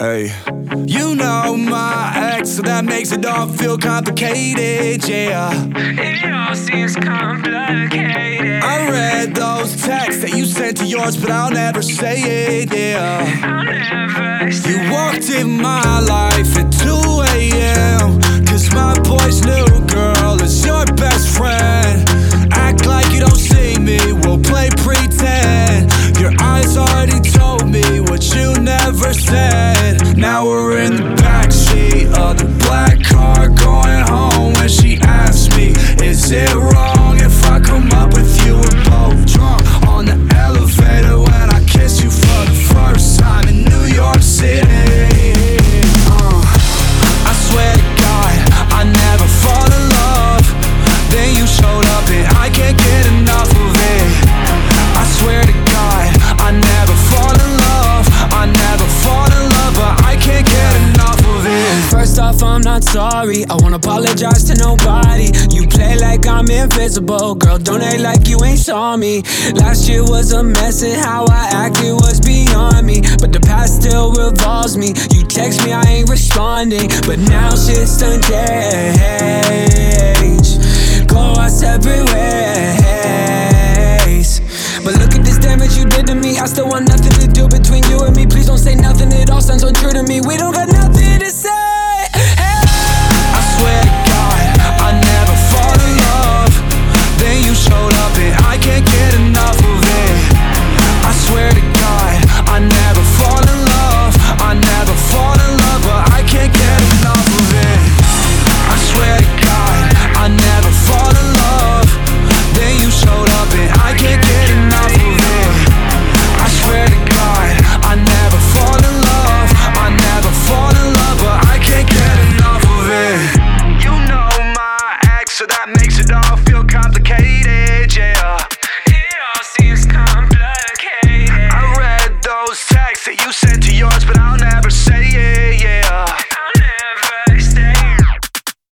Hey, you know my ex, so that makes it all feel complicated, yeah. It all seems complicated. I read those texts that you sent to yours, but I'll never say it, yeah. I'll never say You walked in my life at 2 a.m. Cause my boy's new girl is your best friend. Act like you don't see me, we'll play pretend. Your eyes already told me what you never said. Now we're in the backseat of the black car going home. When she asks me, is it wrong if I come up with you? We're both drunk on the elevator when I kiss you for the first time in New York City. I swear to God, I never fall in love. Then you showed up and I can't get enough of it. I swear to God, I never fall in love. I never fall in love, but I can't get enough of it. First off, I'm not sorry. I won't apologize to nobody. You play like I'm invisible. Girl, don't act like you ain't saw me. Last year was a mess and how I acted was beyond me. But the past still revolves me. You text me, I ain't responding. But now shit's done changed. Go our separate ways. But look at this damage you did to me. I still want nothing to do between you and me. Please don't say nothing, it all sounds untrue to me. We don't got